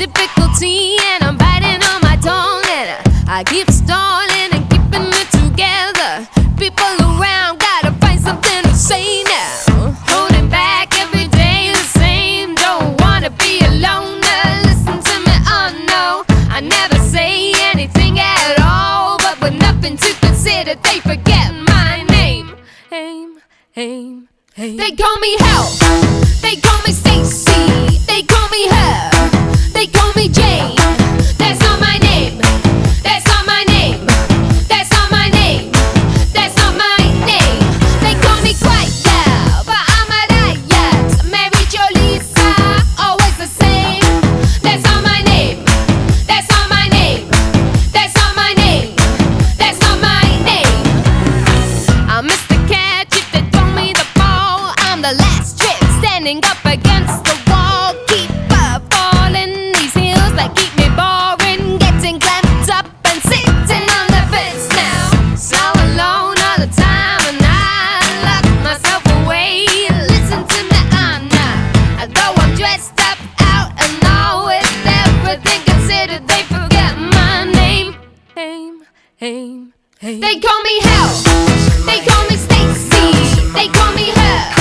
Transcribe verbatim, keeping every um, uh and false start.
difficulty, and I'm biting on my tongue, and I, I keep stalling and keeping it together. People around gotta find something to say now. Holding back every day the same. Don't wanna be alone. Now listen to me, oh no. I never say anything at all, but with nothing to consider, they forget my name. Aim, aim, aim. They call me Help. They call me Stacy. They call me her. They call me Jane. That's not my name. That's not my name. That's not my name. That's not my name. They call me Quiet, but I'm a riot. Mary Jo Lisa, always the same. That's not my name. That's not my name. That's not my name. That's not my name. I'm Mister Catch if they throw me the ball. I'm the last trick standing up against the wall. Keep up falling these hills that keep me boring. Getting clamped up and sitting on the fence now. So alone all the time, and I lock myself away. Listen to me, I'm not. Though I'm dressed up out and all with everything considered, they forget my name. Aim, aim, aim. They call me Help. They call me Stacy. They call me her.